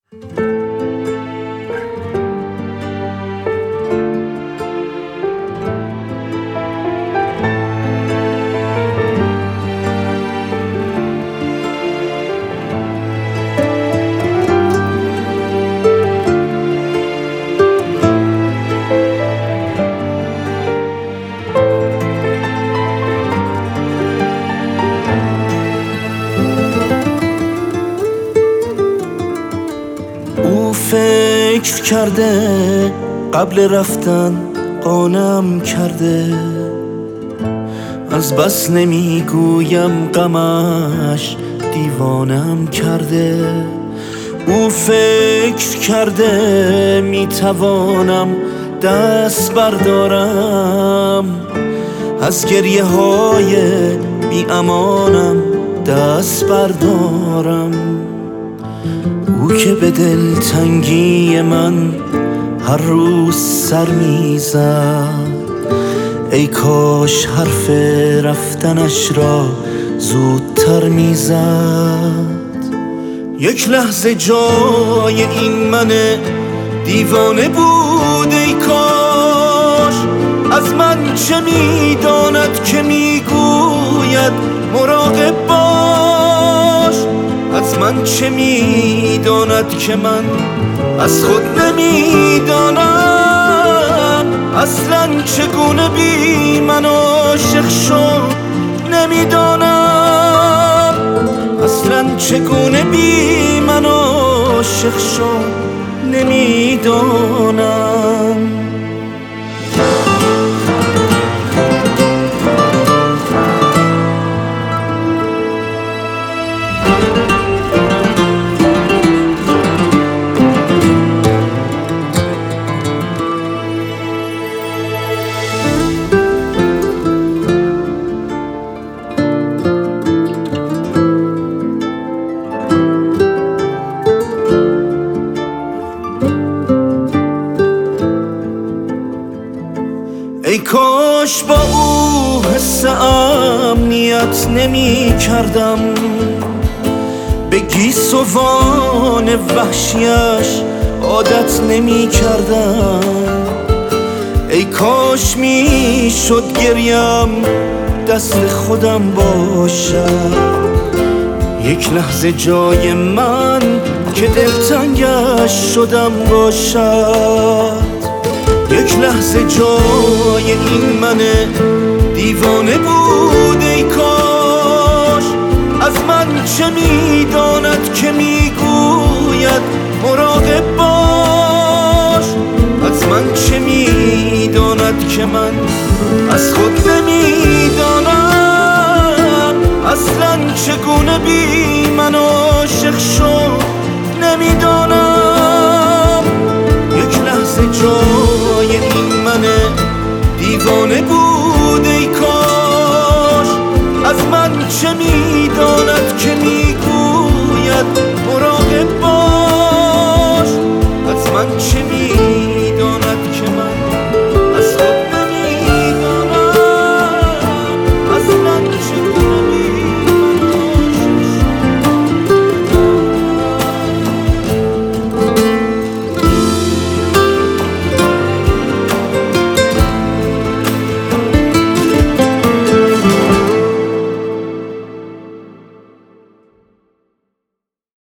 او فکر کرده قبل رفتن قانم کرده، از بس نمیگویم غمش دیوانم کرده. او فکر کرده میتوانم دست بردارم، از گریه های بی امانم دست بردارم. او که به دلتنگی من هر روز سر میزد، ای کاش حرف رفتنش را زودتر میزد. یک لحظه جای این من دیوانه بود، ای کاش از من چه میداند که میگوید مراقب باش. از من چه میداند که من از خود نمیدانم، اصلا چگونه بی من عاشق شد نمیدانم، اصلا چگونه بی من عاشق شد نمیدانم. ای کاش با او حس امنیت نمی کردم، به گیسوان وحشیش عادت نمی کردم. ای کاش می شد گریم دست خودم باشد، یک لحظه جای من که دلتنگش شدم باشد. یک لحظه جای این من دیوانه بود، ای کاش از من چه میداند که میگوید مراقب باش. از من چه میداند که من از خود نمیدانم، اصلا چگونه بی من عاشق شد نمیدانم.